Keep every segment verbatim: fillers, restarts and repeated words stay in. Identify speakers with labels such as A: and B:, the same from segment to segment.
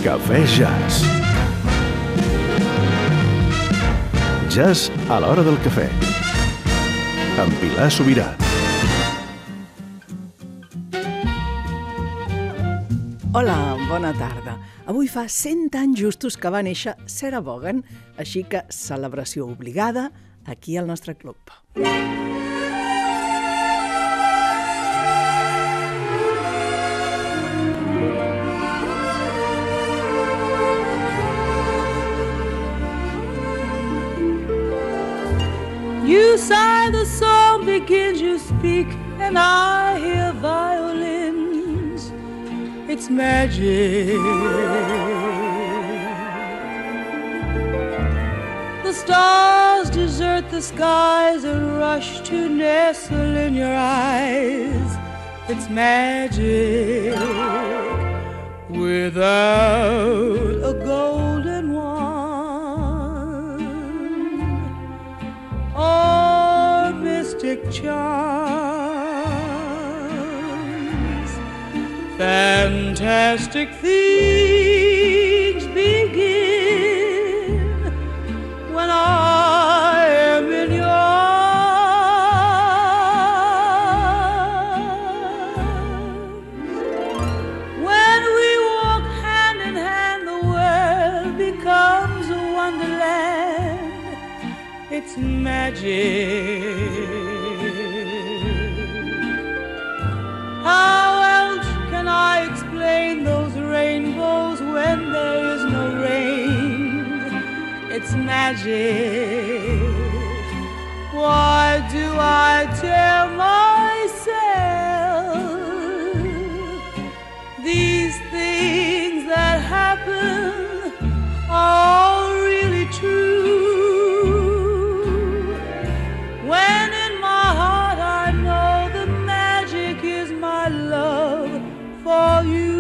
A: Cafè Jazz. Jazz a l'hora del cafè. Amb Pilar Sobirà.
B: Hola, bona tarda. Avui fa cent anys justos que va néixer Sarah Vaughan, així que celebració obligada aquí al nostre club.
C: You sigh, the song begins, you speak, and I hear violins. It's magic. The stars desert the skies and rush to nestle in your eyes. It's magic. Without a golden wand or mystic charms, fantastic things begin when I am in your arms. When we walk hand in hand, the world becomes a wonderland. It's magic. How else can I explain those rainbows when there is no rain? It's magic. Why do I tell myself these things that happen are all really true? When in my heart I know the magic is my love for you.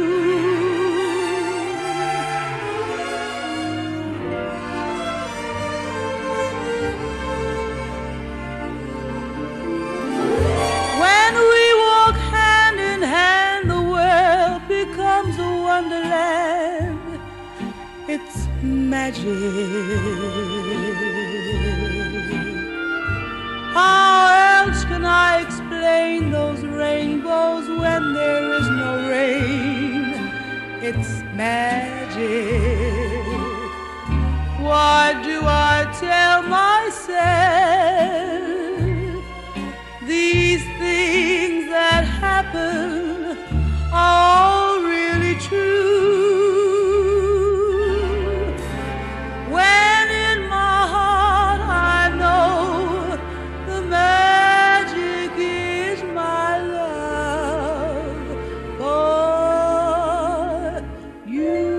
C: When we walk hand in hand, the world becomes a wonderland. It's magic. How else can I explain those rainbows when there is no rain? It's magic. Why do I tell myself these things that happen are all really true? When in my heart I know the magic is my love for you.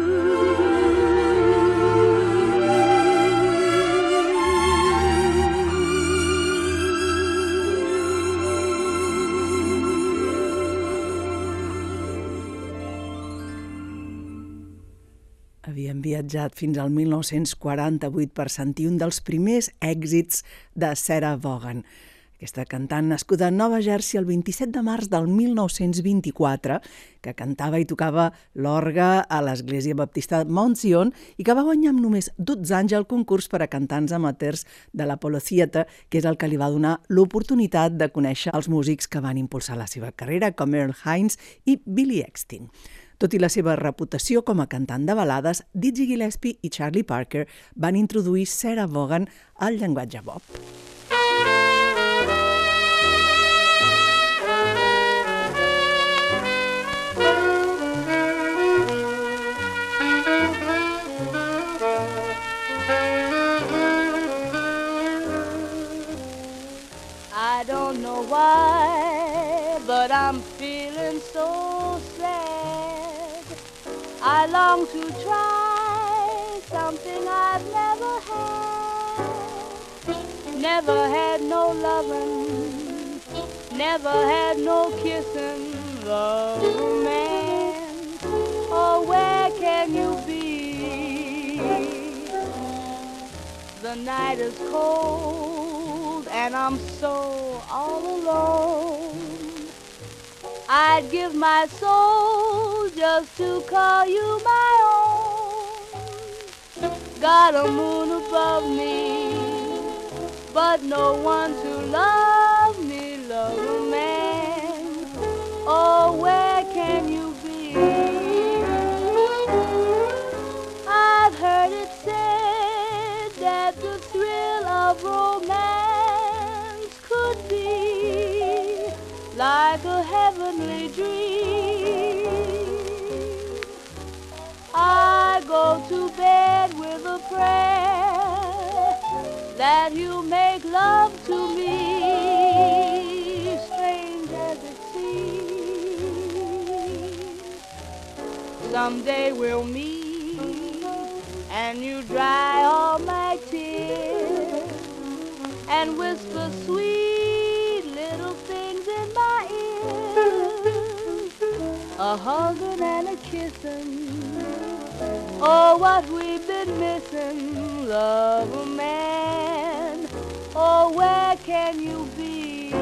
B: Havíem viatjat fins al mil nou-cents quaranta-vuit per sentir un dels primers èxits de Sarah Vaughan. Aquesta cantant nascuda a Nova Jersey el vint-i-set de març del mil nou-cents vint-i-quatre, que cantava i tocava l'orgue a l'Església Baptista de Mount Zion i que va guanyar amb només dotze anys el concurs per a cantants amateurs de l'Apollo Theatre, que és el que li va donar l'oportunitat de conèixer els músics que van impulsar la seva carrera, com Earl Hines i Billy Eckstine. Tot i la seva reputació com a cantant de balades, Dizzy Gillespie i Charlie Parker van introduir Sarah Vaughan al llenguatge bop.
C: I don't know why, but I'm feeling so sad. I long to try something I've never had. Never had no loving, never had no kissing, the romance. Oh, where can you be? The night is cold and I'm so all alone. I'd give my soul just to call you my own. Got a moon above me, but no one to love me, love a man. Oh, where can you be? I've heard it said that the thrill of romance could be like a heavenly dream. I go to bed with a prayer that you make love to me, strange as it seems. Someday we'll meet and you dry all my tears and whisper sweet little things in my ears, a hugging and a kissing. Oh, what we've been missing, love a man. Oh, where can you be?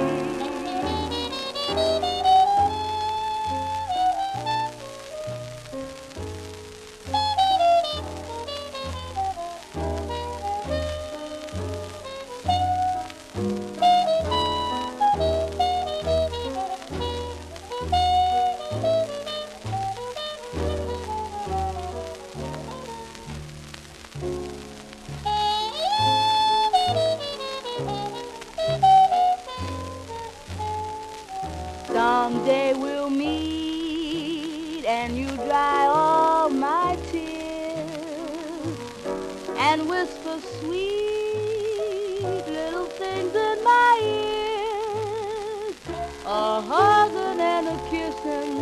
C: Someday we'll meet and you dry all my tears and whisper sweet little things in my ears, a hugging and a kissing.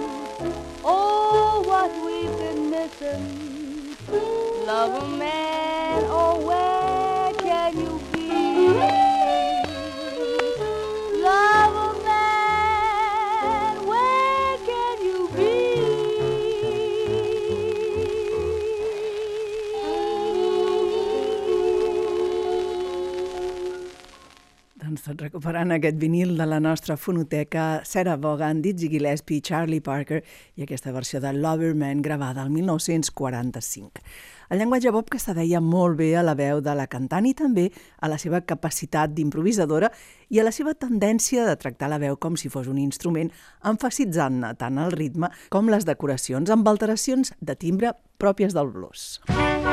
C: Oh, what we've been missing, love a man. Oh, where can you be? Love a man, where can you be?
B: Doncs tot recuperant aquest vinil de la nostra fonoteca, Sarah Vaughan, Dizzy Gillespie, Charlie Parker i aquesta versió de Loverman gravada el mil nou-cents quaranta-cinc. El llenguatge bop que se deia molt bé a la veu de la cantant i també a la seva capacitat d'improvisadora i a la seva tendència de tractar la veu com si fos un instrument, emfasitzant-ne tant el ritme com les decoracions amb alteracions de timbre pròpies del blues.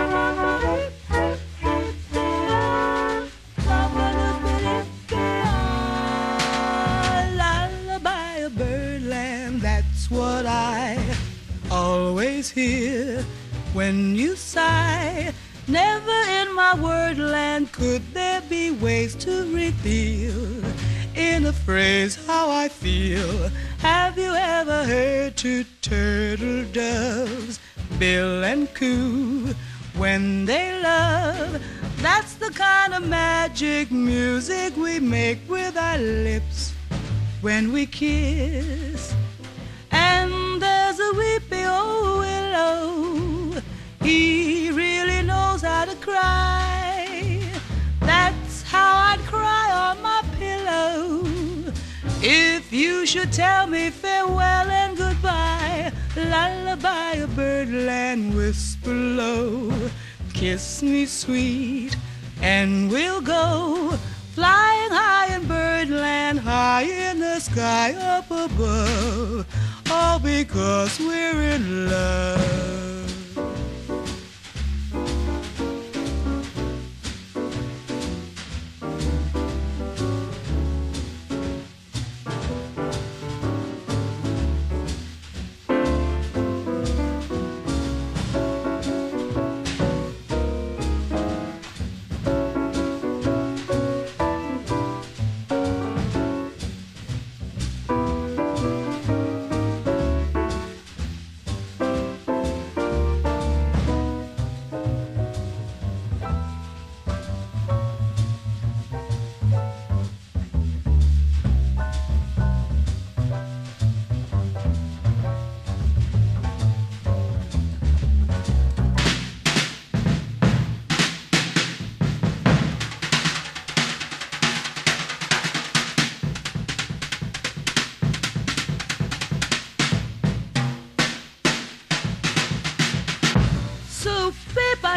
C: Lullaby of birdland, that's what I always hear when you sigh. Never in my wordland could there be ways to reveal in a phrase how I feel. Have you ever heard two turtle doves bill and coo when they love? That's the kind of magic music we make with our lips when we kiss. And there's a weepy old willow, he really knows how to cry. That's how I'd cry on my pillow if you should tell me farewell and goodbye. Lullaby of birdland, whisper low, kiss me sweet, and we'll go flying high in birdland, high in the sky up above, all because we're in love.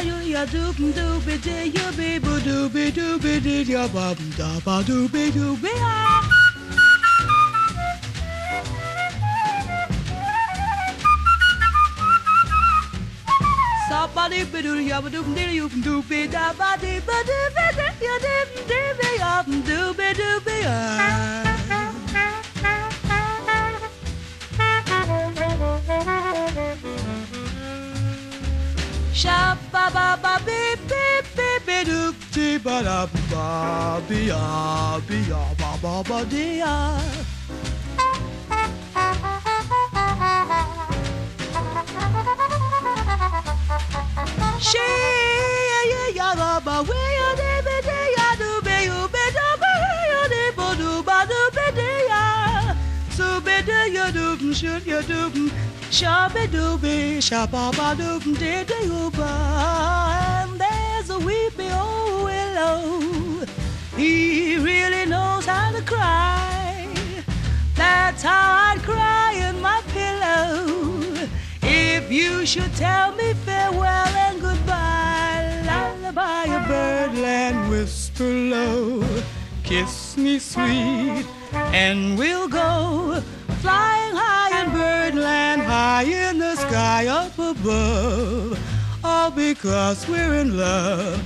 C: you ya doop doopy dee you be boo doopy doopy dee ya bum da ba doopy doopy ah. Somebody be do ya ba doop dee you doopy da ba dee ba doopy dee ya dee dee ya doopy doopy ah. Sha ba ba ba beep beep beep beep doop dee ba da ba be ya be ya ba ba ba dee ya. She ya ya ya ba ba we ya dee be dee ya do be you be do be ya dee bo do ba do be dee ya. So be dee ya doop shoot ya doop. Shabby dooby, shabba ba doop, dee dee ooba. And there's a weepy old willow. He really knows how to cry. That's how I'd cry in my pillow. If you should tell me farewell and goodbye, lullaby a birdland whisper low. Kiss me sweet, and we'll go flying high in birdland, high in the sky up above, all because we're in love.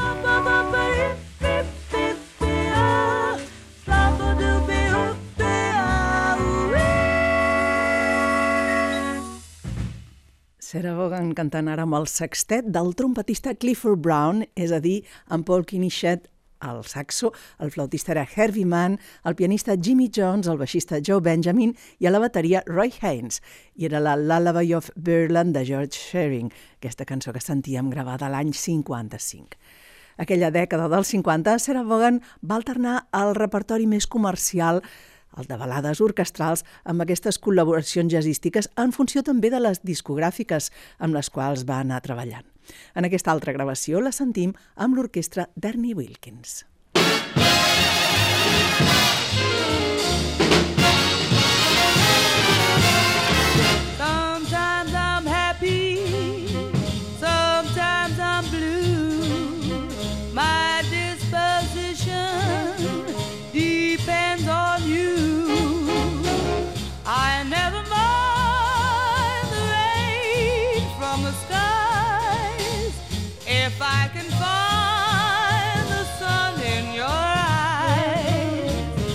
B: Sarah Vaughan cantant ara amb el sextet del trompetista Clifford Brown, és a dir, amb Paul Kinichet al saxo, el flautista era Herbie Mann, el pianista Jimmy Jones, el baixista Joe Benjamin i a la bateria Roy Haynes. I era la Lullaby of Birdland de George Shearing, aquesta cançó que sentíem gravada l'any cinquanta-cinc. Aquella dècada dels cinquanta, Sarah Vaughan va alternar el repertori més comercial, el de balades orquestrals, amb aquestes col·laboracions jazzístiques en funció també de les discogràfiques amb les quals va anar treballant. En aquesta altra gravació la sentim amb l'orquestra d'Ernie Wilkins.
C: Sometimes I'm happy, sometimes I'm blue. My disposition depends on you. I never mind the rain from the skies if I can find the sun in your eyes.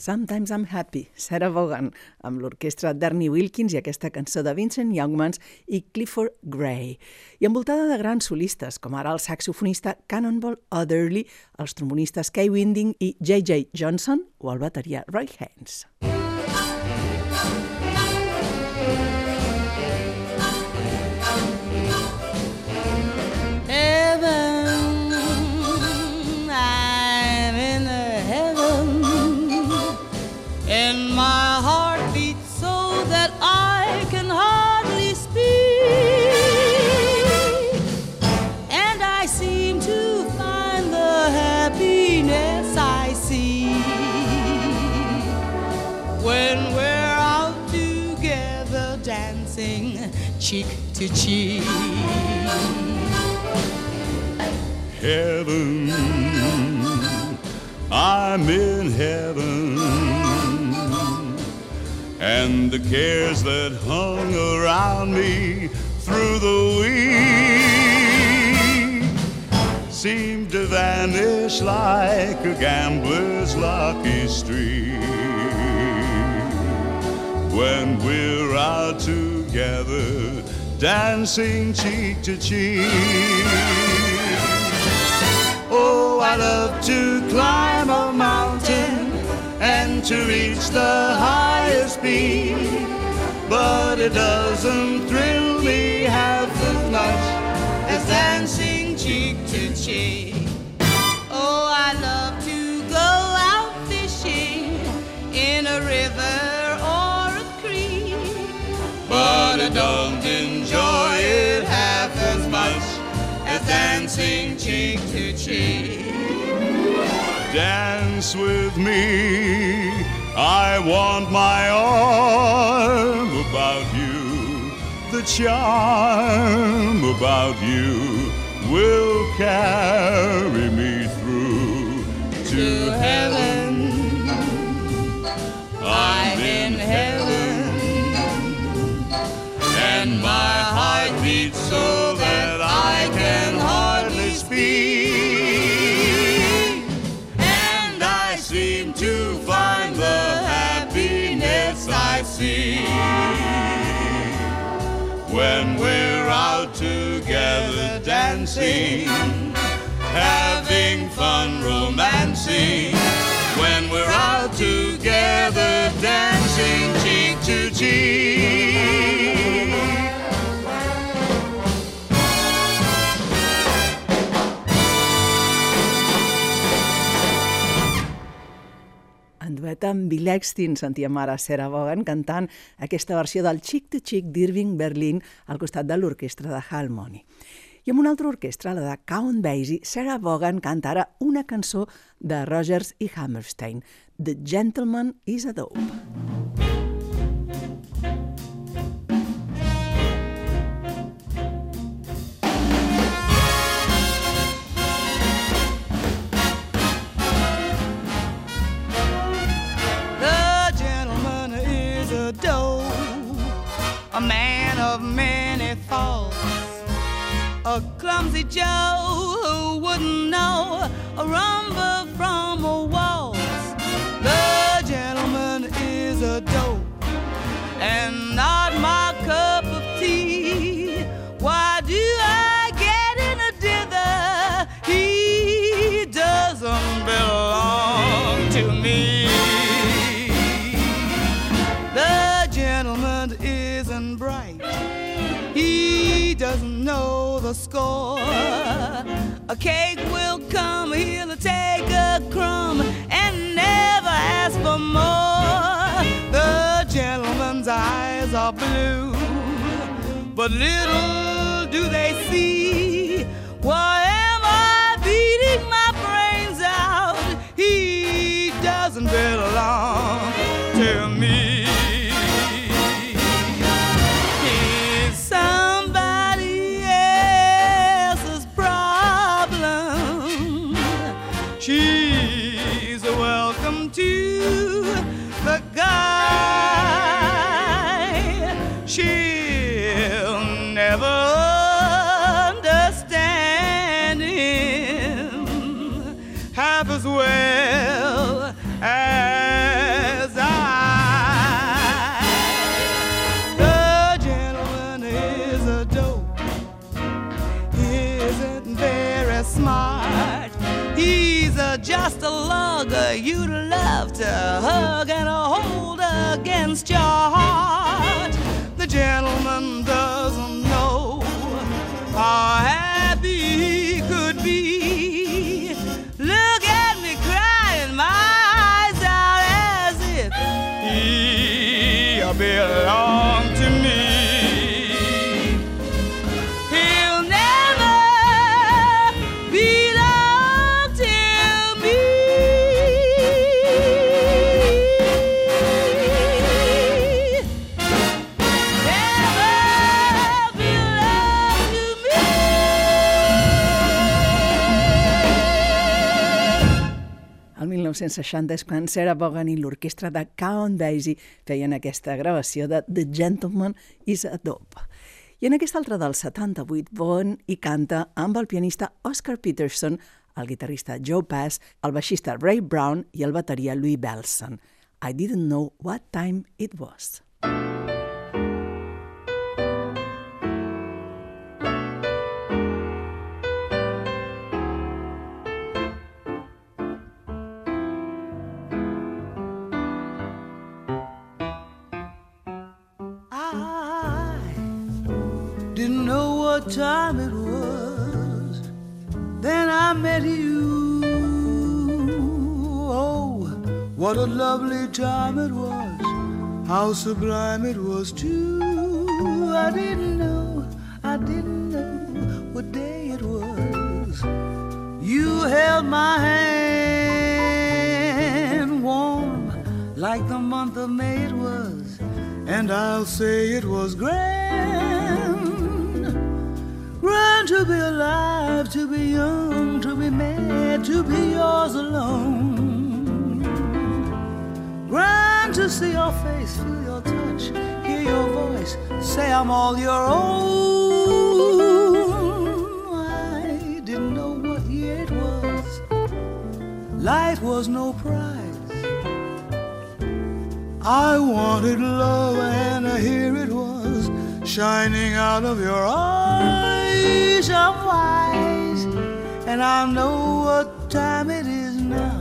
B: Sometimes I'm Happy, Sarah Vaughan, amb l'orquestra d'Ernie Wilkins i aquesta cançó de Vincent Youngmans i Clifford Gray. I envoltada de grans solistes, com ara el saxofonista Cannonball Adderley, els trombonistes Kay Winding i J J Johnson o el bateria Roy Haynes.
C: My heart beats so that I can hardly speak, and I seem to find the happiness I see when we're out together dancing cheek to cheek.
D: Heaven, I'm in heaven, and the cares that hung around me through the week seem to vanish like a gambler's lucky streak when we're out together dancing cheek to cheek. Oh, I love to climb a mountain and to reach the highest peak, but it doesn't thrill me half as much as dancing cheek to cheek. Oh, I love to go out fishing in a river or a creek, but I don't enjoy it half as much as dancing cheek to cheek. Dance with me, I want my arm about you. The charm about you will carry me through to heaven. I'm in heaven, and my heart beats so that I can hardly speak. To find the happiness I see when we're out together dancing, having fun romancing, when we're out together dancing cheek to cheek.
B: En duet amb Bill Exton sentíem ara Sarah Vaughan cantant aquesta versió del Chick to Chick d'Irving Berlin al costat de l'orquestra de Hal Mooney. I amb una altra orquestra, la de Count Basie, Sarah Vaughan canta ara una cançó de Rodgers i Hammerstein, The Gentleman is a Dope.
C: A man of many faults, a clumsy Joe who wouldn't know a rumba from a waltz. The gentleman is a dope and not my cup of tea. Why do I get in a dither? He doesn't belong to me. The gentleman isn't bright, he doesn't know the score. A cake will come, he'll take a crumb and never ask for more. The gentleman's eyes are blue, but little do they see. Why am I beating my brains out? He doesn't belong to me. She's welcome to the guy. She'll never understand him half as well as He's uh, just a lug uh, you'd love to hug and hold against your heart. The gentleman doesn't know how happy he could be. Look at me crying my eyes out as if he belonged to me. He'll never belong to me. Never belong to me.
B: El mil nou-cents seixanta és quan Sarah Vaughan i l'orquestra de Count Basie feien aquesta gravació de The Gentleman is a Dope. I en aquesta altra del setanta-vuit, Vaughan hi canta amb el pianista Oscar Peterson, el guitarrista Joe Pass, el baixista Ray Brown i el bateria Louis Bellson. I didn't know what time it was.
C: I didn't know what time it was. Then I met you. Oh, what a lovely time it was. How sublime it was too. I didn't know, I didn't know what day it was. You held my hand warm like the month of May it was. And I'll say it was grand, grand to be alive, to be young, to be mad, to be yours alone. Grand to see your face, feel your touch, hear your voice, say I'm all your own. I didn't know what year it was. Life was no prize. I wanted love and here it was, shining out of your eyes. I'm wise and I know what time it is now.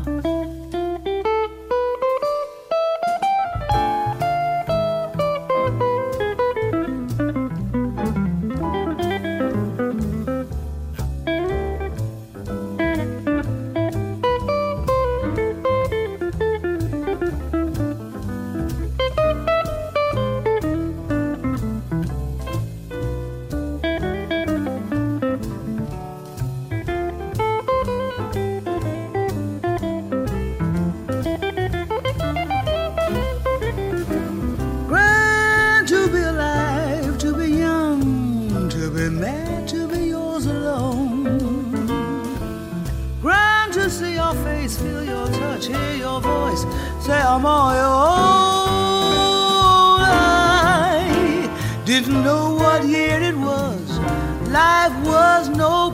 C: Say I'm all your own. I didn't know what year it was. Life was no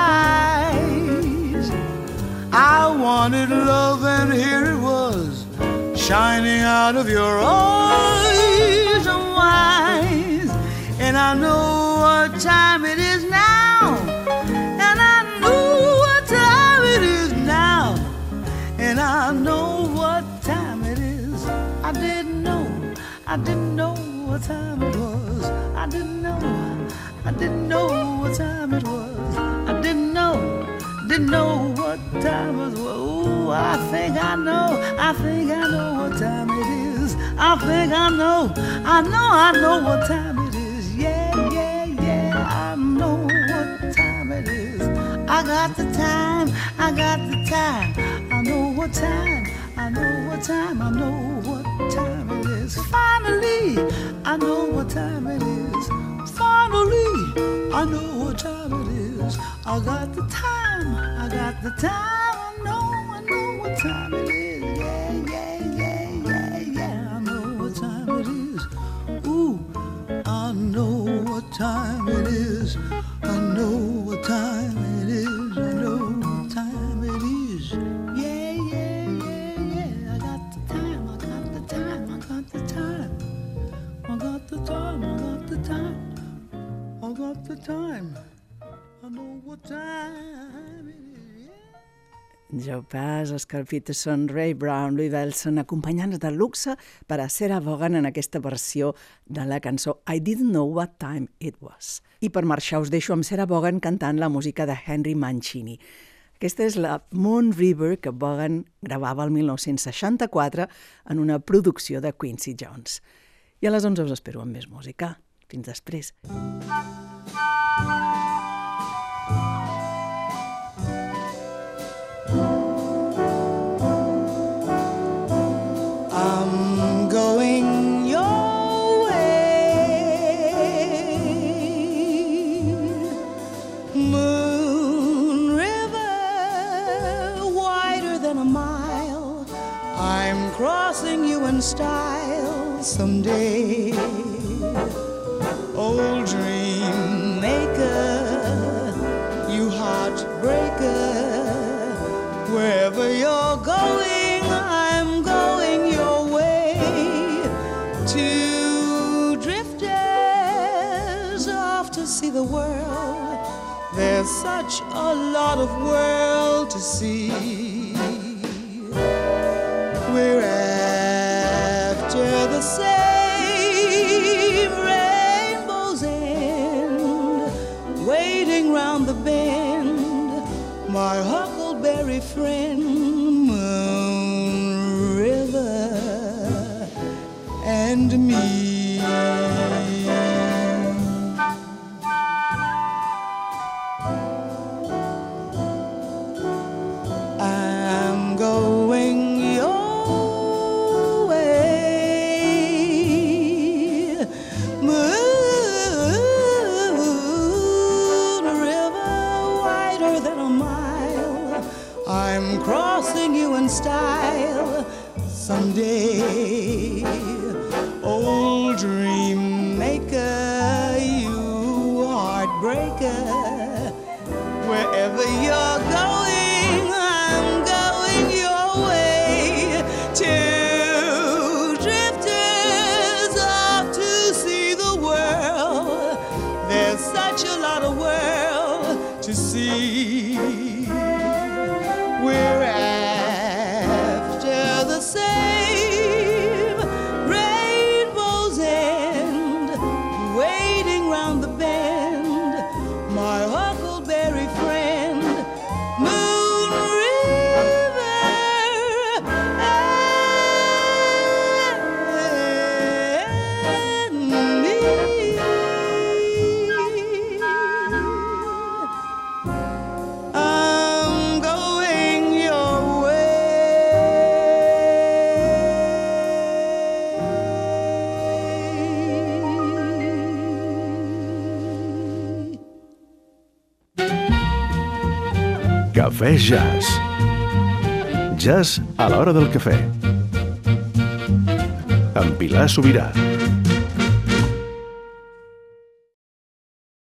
C: prize. I wanted love and here it was, shining out of your eyes. I'm wise and I know what time it is now. And I know what time it is now. And I know what time it is. I didn't know, I didn't know what time it was. I didn't know, I didn't know what time it was. I didn't know, didn't know what time it was. Ooh, I think I know, I think I know what time it is. I think I know, I know, I know what time it is. Yeah, yeah, yeah, I know what time it is. I got the time, I got the time. I know what time, I know what time, I know what time it is. Finally, I know what time it is. Finally, I know what time it is. I got the time, I got the time. I know, I know what time it is. Yeah, yeah, yeah, yeah, yeah. I know what time it is. Ooh, I know what time it is. I know what time it is. I know what time it is. Yeah, yeah, yeah, yeah. I got the time, I got the time, I got the time. I got the time, I got the time. I got the time. I know what time it is. Yeah.
B: Joe Pass, Oscar Peterson, Ray Brown, Louis Bellson, acompanyants de luxe per a Sarah Vaughan en aquesta versió de la cançó I Didn't Know What Time It Was. I per marxar us deixo amb Sarah Vaughan cantant la música de Henry Mancini. Aquesta és la Moon River que Vaughan gravava el mil nou-cents seixanta-quatre en una producció de Quincy Jones. I a les onze us espero amb més música. Fins després.
C: I'm going your way, Moon River, wider than a mile. I'm crossing you in style someday. Old dream maker, you heartbreaker, wherever you're going, I'm going your way. Two drifters off to see the world. There's such a lot of world to see. We're after the same rainbow's end, waiting round the bend, my huckleberry friend, Moon River and me. I'm going your way, Moon River, wider than a mile. I'm crossing you in style someday. Old dream maker, you heartbreaker, wherever you're going, I'm going your way. Two drifters off to see the world. There's such a lot of world to see. We're after the same rainbow's end, waiting round the bend, my huckleberry friend, Moon River and me. I'm going your way.
A: Cafè Jazz. Jazz a l'hora del cafè. Amb Pilar Sobirà.